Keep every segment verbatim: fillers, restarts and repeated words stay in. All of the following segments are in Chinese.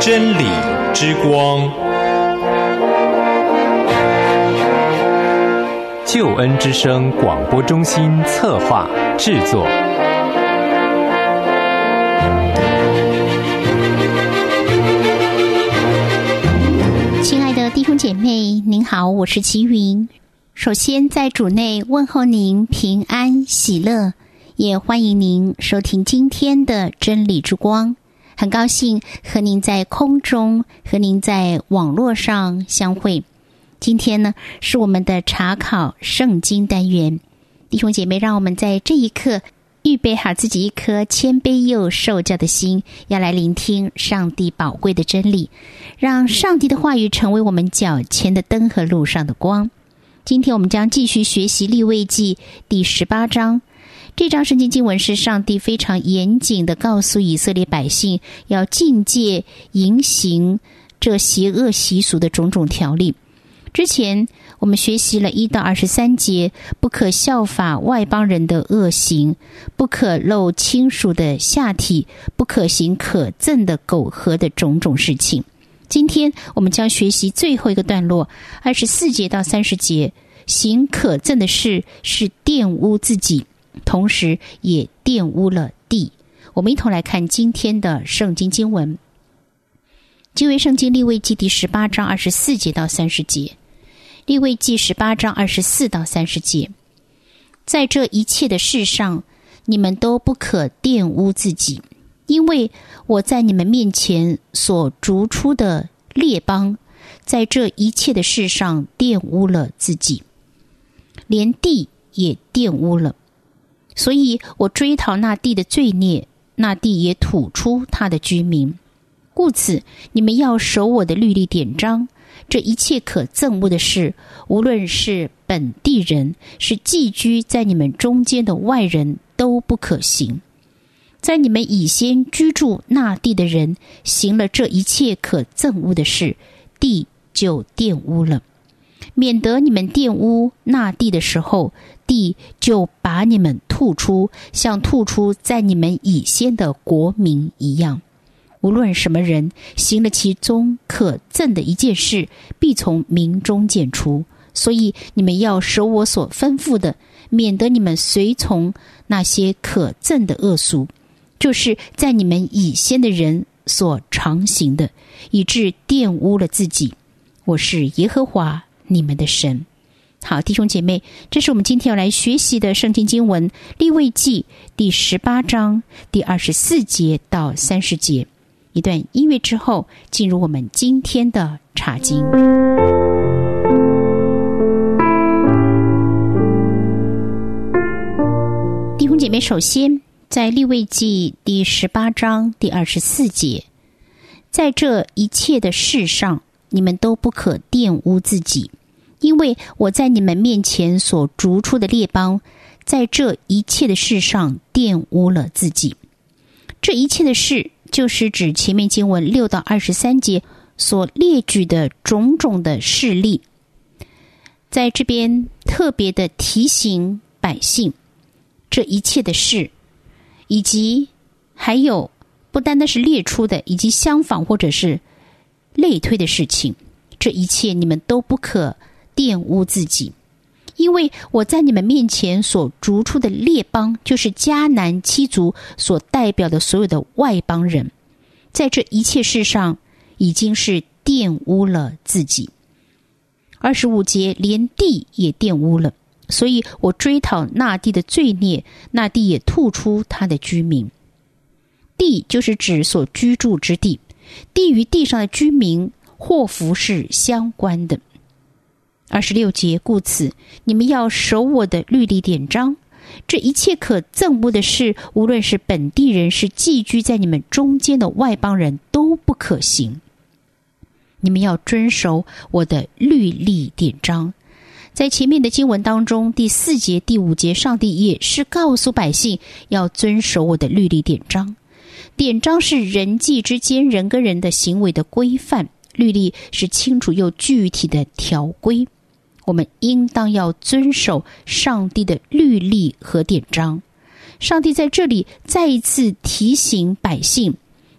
真理之光，救恩之声广播中心策划制作。 亲爱的弟兄姐妹，您好，我是齐云。首先在主内问候您平安喜乐，也欢迎您收听今天的真理之光。很高兴和您在空中和您在网络上相会。今天呢是我们的查考圣经单元，弟兄姐妹，让我们在这一刻预备好自己一颗谦卑又受教的心，要来聆听上帝宝贵的真理，让上帝的话语成为我们脚前的灯和路上的光。今天我们将继续学习利未记第十八章。这章圣经经文是上帝非常严谨地告诉以色列百姓要禁戒迎行这邪恶习俗的种种条例。之前我们学习了一到二十三节，不可效法外邦人的恶行，不可露亲属的下体，不可行可憎的苟合的种种事情。今天我们将学习最后一个段落，二十四节到三十节，行可憎的事是玷污自己，同时也玷污了地。我们一同来看今天的圣经经文，旧约圣经利未记第十八章二十四节到三十节。利未记十八章二十四到三十节，在这一切的事上，你们都不可玷污自己，因为我在你们面前所逐出的列邦，在这一切的事上玷污了自己，连地也玷污了。所以我追讨那地的罪孽，那地也吐出他的居民。故此，你们要守我的律例典章，这一切可憎恶的事，无论是本地人，是寄居在你们中间的外人，都不可行。在你们以先居住那地的人行了这一切可憎恶的事，地就玷污了，免得你们玷污那地的时候，地就把你们吐出，像吐出在你们以先的国民一样。无论什么人行了其中可憎的一件事，必从民中剪除。所以你们要守我所吩咐的，免得你们随从那些可憎的恶俗，就是在你们以先的人所常行的，以致玷污了自己。我是耶和华你们的神。好，弟兄姐妹，这是我们今天要来学习的圣经经文，利未记第十八章第二十四节到三十节。一段音乐之后，进入我们今天的查经。弟兄姐妹，首先在利未记第十八章第二十四节，在这一切的事上，你们都不可玷污自己，因为我在你们面前所逐出的列邦，在这一切的事上玷污了自己。这一切的事就是指前面经文六到二十三节所列举的种种的事例，在这边特别的提醒百姓这一切的事，以及还有不单单是列出的，以及相仿或者是类推的事情，这一切你们都不可玷污自己，因为我在你们面前所逐出的列邦，就是迦南七族所代表的所有的外邦人，在这一切事上已经是玷污了自己。二十五节，连地也玷污了，所以我追讨那地的罪孽，那地也吐出他的居民。地就是指所居住之地，地与地上的居民祸福是相关的。二十六节，故此你们要守我的律例典章，这一切可憎恶的事，无论是本地人，是寄居在你们中间的外邦人，都不可行。你们要遵守我的律例典章。在前面的经文当中，第四节第五节，上帝也是告诉百姓要遵守我的律例典章。典章是人际之间人跟人的行为的规范，律例是清楚又具体的条规。我们应当要遵守上帝的律例和典章。上帝在这里再一次提醒百姓，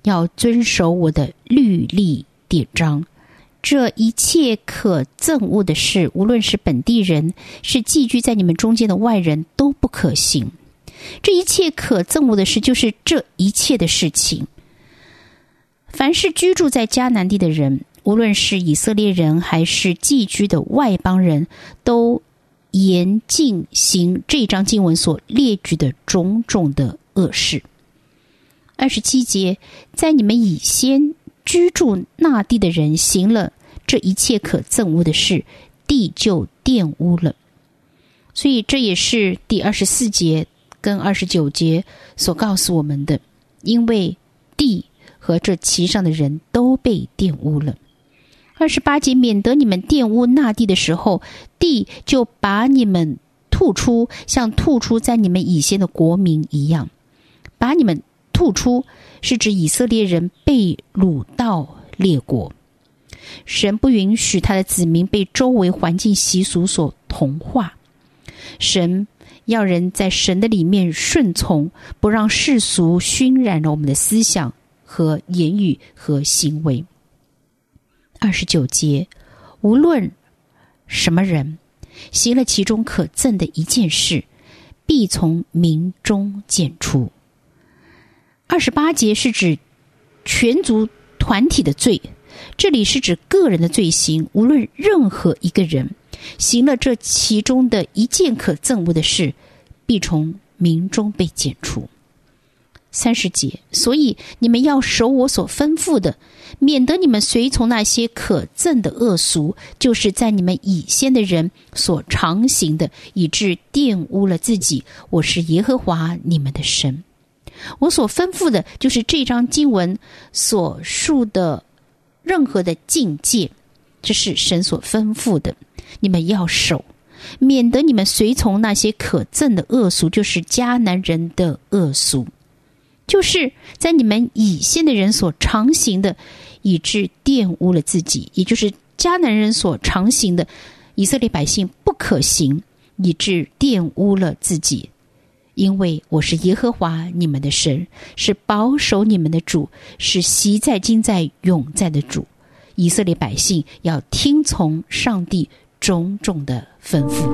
要遵守我的律例典章。这一切可憎恶的事，无论是本地人，是寄居在你们中间的外人，都不可行。这一切可憎恶的事，就是这一切的事情。凡是居住在迦南地的人，无论是以色列人还是寄居的外邦人，都严禁行这章经文所列举的种种的恶事。二十七节，在你们以先居住那地的人行了这一切可憎恶的事，地就玷污了。所以这也是第二十四节跟二十九节所告诉我们的，因为地和这其上的人都被玷污了。二十八节，免得你们玷污那地的时候，地就把你们吐出，像吐出在你们以先的国民一样。把你们吐出是指以色列人被掳到列国。神不允许他的子民被周围环境习俗所同化，神要人在神的里面顺从，不让世俗熏染了我们的思想和言语和行为。二十九节，无论什么人行了其中可憎的一件事，必从民中剪除。二十八节是指全族团体的罪，这里是指个人的罪行，无论任何一个人行了这其中的一件可憎恶的事，必从民中被剪除。三十节，所以你们要守我所吩咐的，免得你们随从那些可憎的恶俗，就是在你们以先的人所常行的，以致玷污了自己。我是耶和华你们的神。我所吩咐的就是这章经文所述的任何的境界，这是神所吩咐的，你们要守，免得你们随从那些可憎的恶俗，就是迦南人的恶俗，就是在你们以先的人所常行的，以致玷污了自己，也就是迦南人所常行的，以色列百姓不可行，以致玷污了自己。因为我是耶和华你们的神，是保守你们的主，是昔在今在永在的主。以色列百姓要听从上帝种种的吩咐。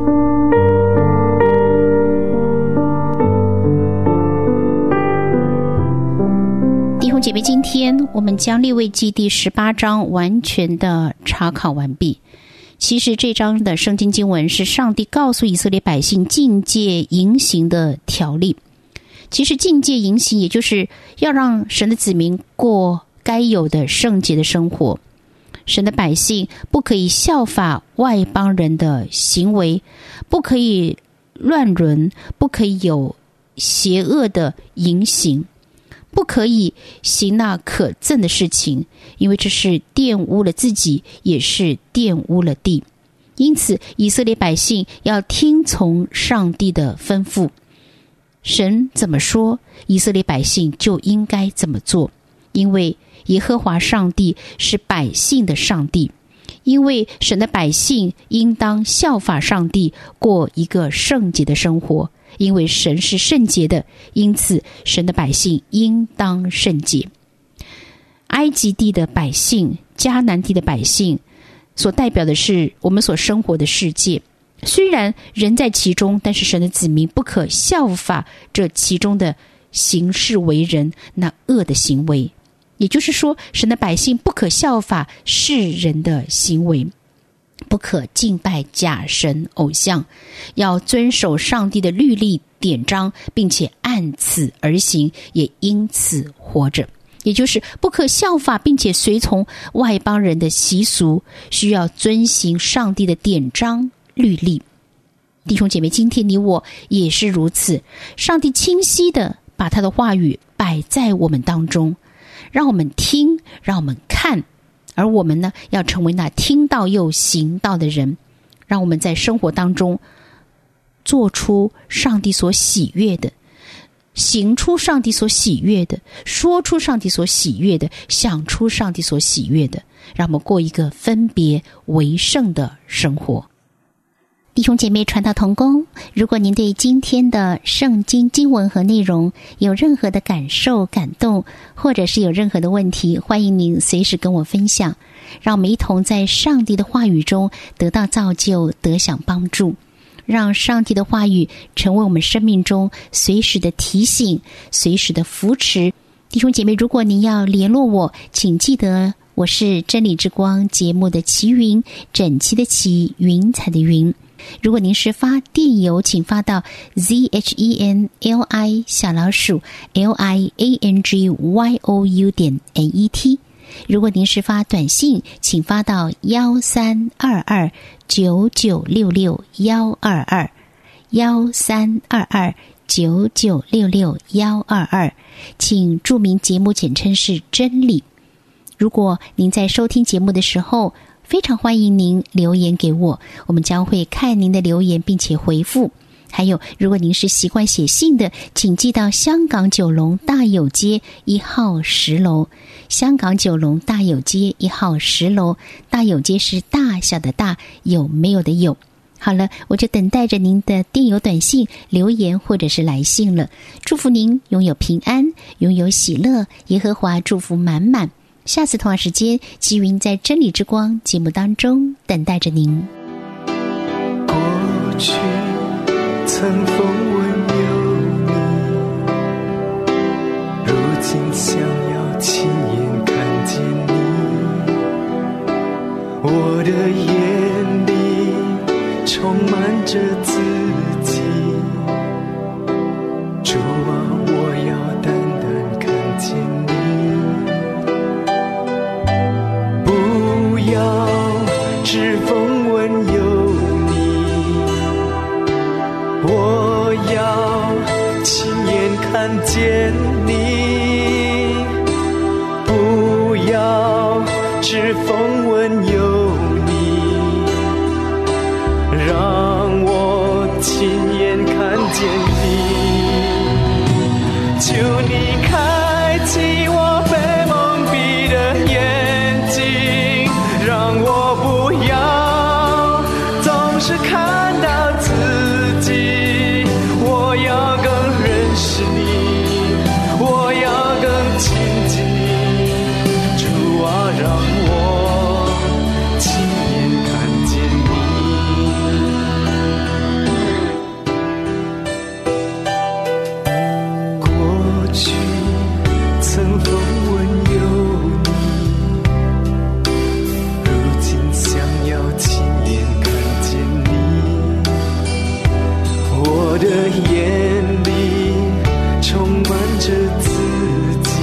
弟兄姐妹，今天我们将利未记第十八章完全的查考完毕。其实这章的圣经经文是上帝告诉以色列百姓禁戒淫行的条例。其实禁戒淫行也就是要让神的子民过该有的圣洁的生活。神的百姓不可以效法外邦人的行为，不可以乱伦，不可以有邪恶的淫行，不可以行那可憎的事情，因为这是玷污了自己，也是玷污了地。因此以色列百姓要听从上帝的吩咐，神怎么说，以色列百姓就应该怎么做。因为耶和华上帝是百姓的上帝，因为神的百姓应当效法上帝，过一个圣洁的生活。因为神是圣洁的，因此神的百姓应当圣洁。埃及地的百姓，迦南地的百姓，所代表的是我们所生活的世界。虽然人在其中，但是神的子民不可效法这其中的行事为人那恶的行为。也就是说，神的百姓不可效法世人的行为，不可敬拜假神偶像，要遵守上帝的律例典章，并且按此而行，也因此活着。也就是不可效法并且随从外邦人的习俗，需要遵行上帝的典章律例。弟兄姐妹，今天你我也是如此，上帝清晰的把他的话语摆在我们当中，让我们听，让我们看，而我们呢，要成为那听到又行道的人，让我们在生活当中做出上帝所喜悦的，行出上帝所喜悦的，说出上帝所喜悦的，想出上帝所喜悦的，让我们过一个分别为圣的生活。弟弟兄姐妹传道同工，如果您对今天的圣经经文和内容有任何的感受、感动，或者是有任何的问题，欢迎您随时跟我分享，让我们一同在上帝的话语中得到造就，得享帮助，让上帝的话语成为我们生命中随时的提醒，随时的扶持。弟兄姐妹，如果您要联络我，请记得我是真理之光节目的齐云，整齐的齐，云彩的云。如果您是发电邮，请发到 z h e n l i 小老鼠 l i a n g y o u 点 n e t。如果您是发短信，请发到幺三二二九九六六幺二二幺三二二九九六六幺二二，请注明节目简称是真理。如果您在收听节目的时候，非常欢迎您留言给我，我们将会看您的留言并且回复。还有，如果您是习惯写信的，请寄到香港九龙大有街一号十楼。香港九龙大有街一号十楼，大有街是大小的大，有没有的有。好了，我就等待着您的电邮、短信、留言或者是来信了。祝福您拥有平安，拥有喜乐，耶和华祝福满满。下次同样时间，齐云在真理之光节目当中等待着您。 过去曾风闻有你，如今想要亲眼看见你。我的眼里充满着自己，主啊，我要单单看见你。不要只风闻有你，我要亲眼看见你。不要只风闻有你，让我亲眼看见你。求你开启我被蒙蔽的眼睛，让我不要总是看到自己，我要更认识你，我要更亲近你。主啊，让我亲眼看见你。过去曾风闻有你，如今想要亲眼看见你。我的眼里充满着自己，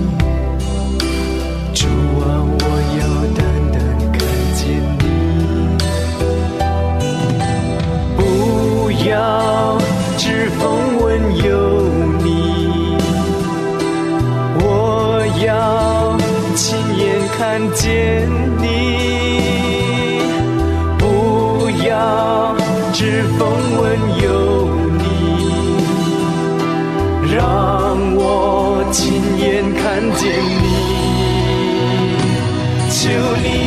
主啊，我要单单看见你。不要只风闻有你，我要亲眼看见你。不要只风闻有你，让我亲眼看见你。求你